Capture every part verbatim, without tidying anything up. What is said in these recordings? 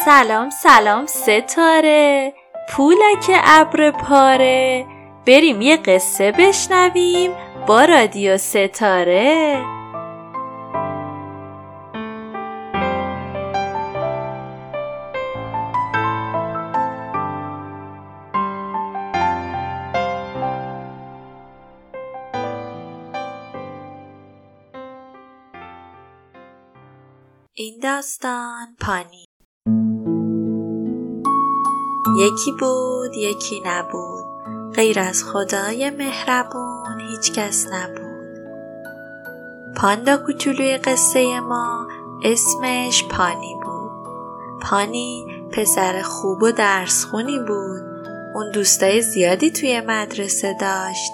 سلام سلام ستاره، پولک ابر پاره، بریم یه قصه بشنویم با رادیو ستاره. این داستان پانی. یکی بود یکی نبود، غیر از خدای مهربون هیچ کس نبود. پاندا کوچولوی قصه ما اسمش پانی بود. پانی پسر خوب و درس خونی بود. اون دوستای زیادی توی مدرسه داشت.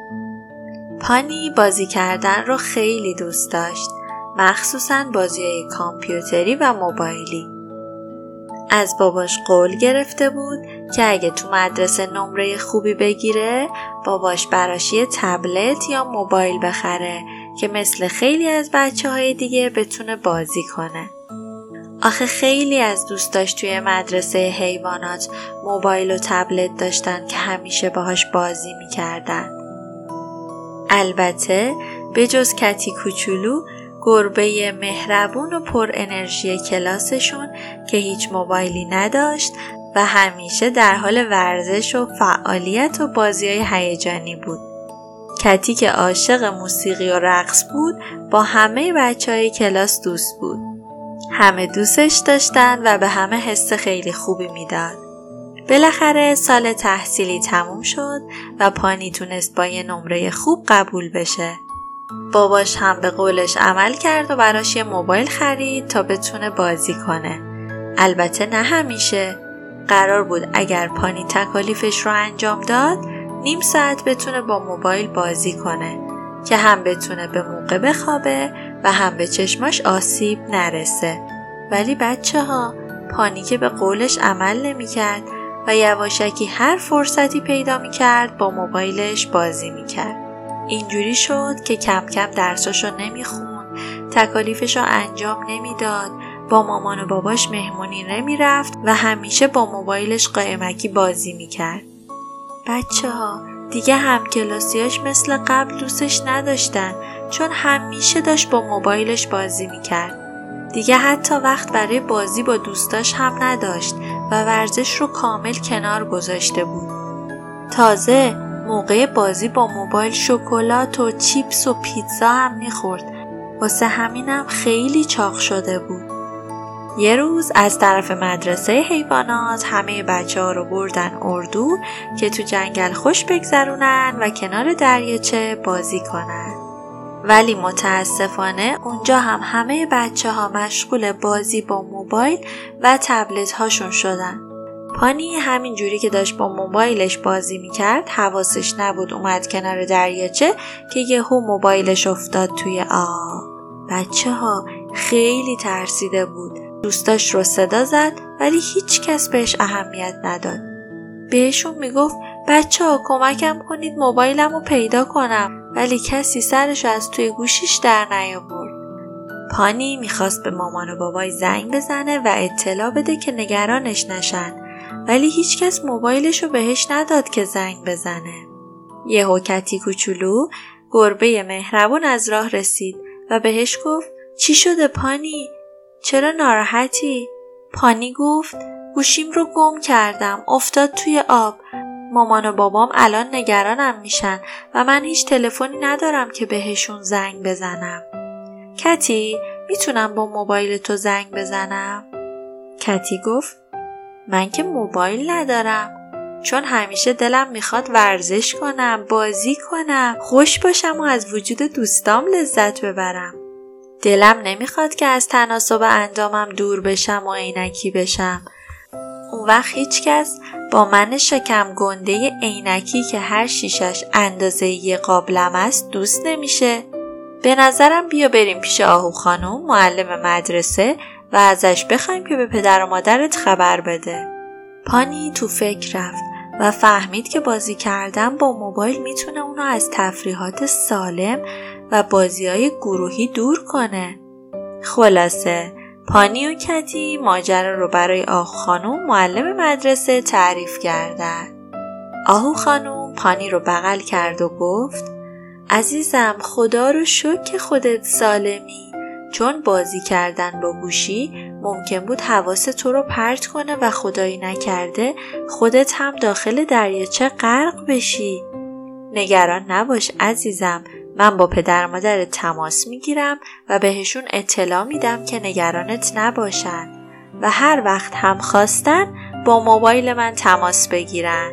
پانی بازی کردن رو خیلی دوست داشت، مخصوصاً بازی‌های کامپیوتری و موبایلی. از باباش قول گرفته بود که اگه تو مدرسه نمره خوبی بگیره، باباش براش یه تبلت یا موبایل بخره که مثل خیلی از بچه‌های دیگه بتونه بازی کنه. آخه خیلی از دوستاش توی مدرسه حیوانات موبایل و تبلت داشتن که همیشه باهاش بازی می‌کردن. البته به جز کتی کوچولو، گربه مهربون و پر انرژی کلاسشون که هیچ موبایلی نداشت و همیشه در حال ورزش و فعالیت و بازی‌های هیجانی بود. کتی که عاشق موسیقی و رقص بود، با همه بچه‌های کلاس دوست بود. همه دوستش داشتن و به همه حس خیلی خوبی میداد. بالاخره سال تحصیلی تموم شد و پانی تونست با یه نمره خوب قبول بشه. باباش هم به قولش عمل کرد و براش یه موبایل خرید تا بتونه بازی کنه. البته نه همیشه. قرار بود اگر پانی تکالیفش رو انجام داد، نیم ساعت بتونه با موبایل بازی کنه که هم بتونه به موقع بخوابه و هم به چشماش آسیب نرسه. ولی بچه ها، پانی که به قولش عمل نمی کرد و یواشکی هر فرصتی پیدا می کرد با موبایلش بازی می کرد. اینجوری شد که کم کم درساشو نمیخوند، تکالیفشو انجام نمیداد، با مامان و باباش مهمونی نمیرفت و همیشه با موبایلش قایمکی بازی میکرد. بچه ها دیگه همکلاسیاش مثل قبل دوستش نداشتن، چون همیشه داشت با موبایلش بازی میکرد. دیگه حتی وقت برای بازی با دوستاش هم نداشت و ورزش رو کامل کنار گذاشته بود. تازه موقع بازی با موبایل شکلات و چیپس و پیتزا هم میخورد. واسه همینم خیلی چاق شده بود. یه روز از طرف مدرسه حیوانات همه بچه ها رو بردن اردو که تو جنگل خوش بگذرونن و کنار دریاچه بازی کنن. ولی متاسفانه اونجا هم همه بچه ها مشغول بازی با موبایل و تبلت هاشون شدن. پانی همین جوری که داشت با موبایلش بازی میکرد، حواسش نبود اومد کنار دریاچه که یهو موبایلش افتاد توی آب. بچه ها خیلی ترسیده بود. دوستاش رو صدا زد ولی هیچ کس بهش اهمیت نداد. بهشون میگفت بچه ها کمکم کنید موبایلم رو پیدا کنم، ولی کسی سرش از توی گوشیش در نیاورد. پانی میخواست به مامان و بابای زنگ بزنه و اطلاع بده که نگرانش نشن، ولی هیچ کس موبایلشو بهش نداد که زنگ بزنه. یهو کتی کوچولو، گربه مهربون، از راه رسید و بهش گفت چی شده پانی؟ چرا ناراحتی؟ پانی گفت گوشیم رو گم کردم، افتاد توی آب. مامان و بابام الان نگرانم میشن و من هیچ تلفنی ندارم که بهشون زنگ بزنم. کتی، میتونم با موبایل تو زنگ بزنم؟ کتی گفت من که موبایل ندارم، چون همیشه دلم میخواد ورزش کنم، بازی کنم، خوش باشم و از وجود دوستام لذت ببرم. دلم نمیخواد که از تناسب اندامم دور بشم و عینکی بشم. اون وقت هیچ کس با من شکم گنده عینکی که هر شیشش اندازه یه قابلم است دوست نمیشه. به نظرم بیا بریم پیش آهو خانم، معلم مدرسه، و ازش بخوایم که به پدر و مادرت خبر بده. پانی تو فکر رفت و فهمید که بازی کردن با موبایل میتونه اونو از تفریحات سالم و بازی‌های گروهی دور کنه. خلاصه پانی و کتی ماجرا رو برای آهو خانم معلم مدرسه تعریف کردن. آهو خانم پانی رو بغل کرد و گفت عزیزم خدا رو شکر که خودت سالمی، چون بازی کردن با گوشی ممکن بود حواس تو رو پرت کنه و خدایی نکرده خودت هم داخل دریاچه غرق بشی. نگران نباش عزیزم، من با پدر مادرت تماس میگیرم و بهشون اطلاع میدم که نگرانت نباشن و هر وقت هم خواستن با موبایل من تماس بگیرن.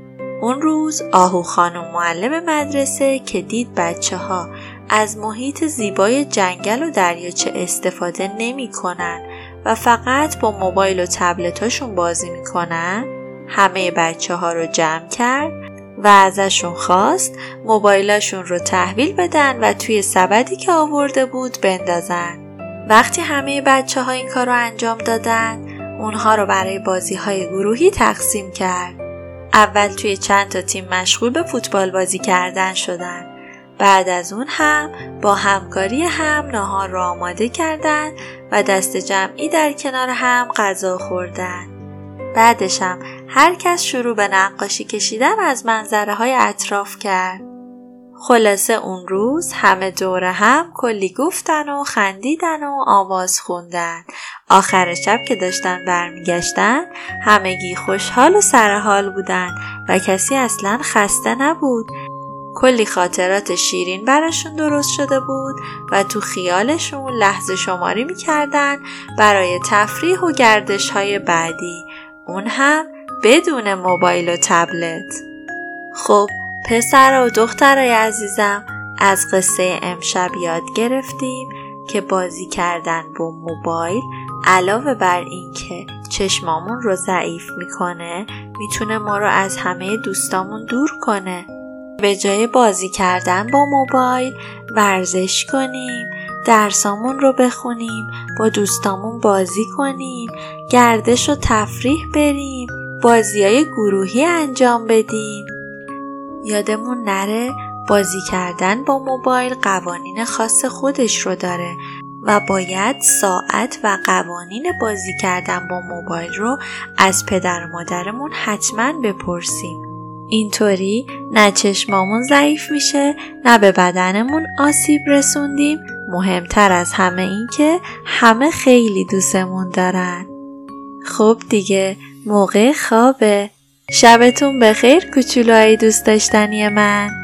اون روز آهو خانم معلم مدرسه که دید بچه ها از محیط زیبای جنگل و دریاچه استفاده نمی کنن و فقط با موبایل و تبلتاشون بازی می کنن، همه بچه ها رو جمع کرد و ازشون خواست موبایلاشون رو تحویل بدن و توی سبدی که آورده بود بندازن. وقتی همه بچه ها این کار رو انجام دادن، اونها رو برای بازی های گروهی تقسیم کرد. اول توی چند تا تیم مشغول به فوتبال بازی کردن شدن. بعد از اون هم با همکاری هم ناهار رو آماده کردن و دست جمعی در کنار هم غذا خوردن. بعدش هم هر کس شروع به نقاشی کشیدن از منظره های اطراف کرد. خلاصه اون روز همه دور هم کلی گفتن و خندیدن و آواز خوندن. آخر شب که داشتن برمیگشتن همگی خوشحال و سرحال بودن و کسی اصلا خسته نبود. کلی خاطرات شیرین براشون درست شده بود و تو خیالشون لحظه شماری میکردن برای تفریح و گردش های بعدی، اون هم بدون موبایل و تبلت. خب پسر و دخترای عزیزم، از قصه امشب یاد گرفتیم که بازی کردن با موبایل علاوه بر این که چشمامون رو ضعیف میکنه، میتونه ما رو از همه دوستامون دور کنه. به جای بازی کردن با موبایل ورزش کنیم، درسامون رو بخونیم، با دوستامون بازی کنیم، گردش و تفریح بریم، بازیای گروهی انجام بدیم. یادمون نره بازی کردن با موبایل قوانین خاص خودش رو داره و باید ساعت و قوانین بازی کردن با موبایل رو از پدر و مادرمون حتما بپرسیم. اینطوری نه چشمامون ضعیف میشه، نه به بدنمون آسیب رسوندیم. مهمتر از همه این که همه خیلی دوستمون دارن. خب دیگه موقع خوابه. شبتون بخیر کوچولوهای دوست داشتنی من.